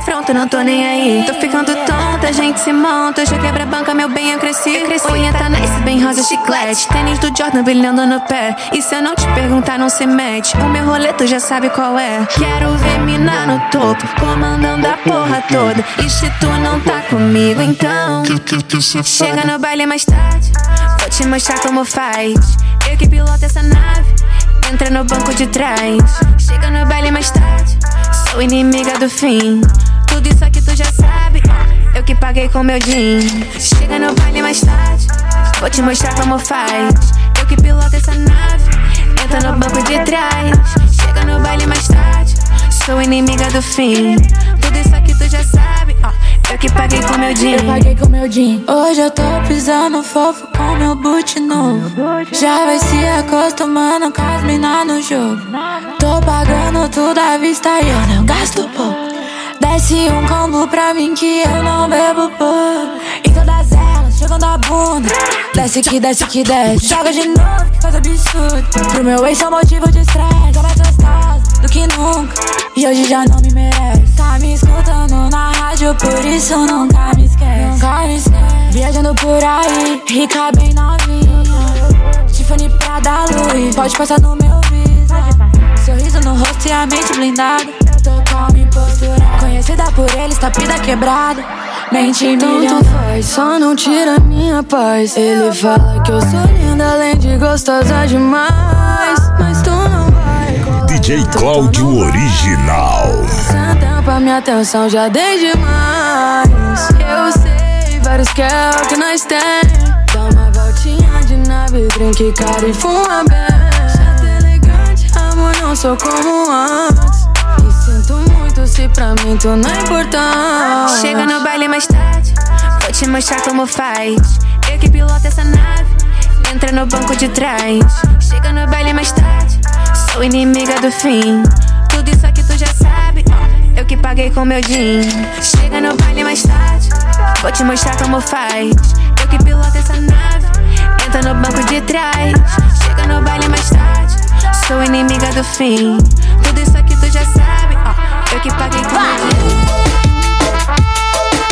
afronta, não tô nem aí. Tô ficando tonta, a gente se monta. Hoje eu quebra a banca, meu bem, eu cresci. Unha tá nice, bem rosa, chiclete. Tênis do Jordan brilhando no pé. E se eu não te perguntar, não se mete. O meu rolê tu já sabe qual é. Quero ver mina no topo, comandando a porra toda. E se tu não tá comigo, então chega no baile mais tarde, vou te mostrar como faz. Eu que piloto essa nave, entra no banco de trás. Chega no baile mais tarde, sou inimiga do fim. Tudo isso aqui tu já sabe, eu que paguei com meu din. Chega no baile mais tarde, vou te mostrar como faz. Eu que piloto essa nave, entra no banco de trás. Chega no baile mais tarde, sou inimiga do fim. Tudo isso aqui tu já sabe, eu que paguei com meu din. Eu paguei com meu din. Hoje eu tô pisando fofo com meu boot novo. Já vai se acostumando com as mina no jogo. Tô pagando tudo à vista e eu não gasto pouco. Desce um combo pra mim que eu não bebo pouco. E todas elas jogando a bunda. Desce que desce que desce. Joga de novo, que coisa absurda. Pro meu ex sou motivo de estresse. Já mais gostosa do que nunca, e hoje já não me merece. Tá me escutando na rádio, por isso nunca me esquece. Nunca me esquece. Viajando por aí, rica bem novinha. Tiffany Prada Louis, pode passar no meu viso. Sorriso no rosto e a mente blindada. Tô calma e postura, conhecida por eles, tá pida quebrada. Mente tanto faz, só não tira minha paz. Ele fala que eu sou linda, além de gostosa demais. Mas tu não vai. DJ Cláudio Original. Sem tempo, minha atenção já dei demais. Eu sei, vários que é o que nós tem. Dá uma voltinha de nave, drink, cara e fuma bem. Chata elegante, amor, não sou como antes. E sinto muito se pra mim tu não é importante. Chega no baile mais tarde, vou te mostrar como faz. Eu que piloto essa nave, entra no banco de trás. Chega no baile mais tarde, sou inimiga do fim. Tudo isso aqui tu já sabe, eu que paguei com meu din. Chega no baile mais tarde, vou te mostrar como faz. Eu que piloto essa nave, entra no banco de trás. Chega no baile mais tarde, sou inimiga do fim.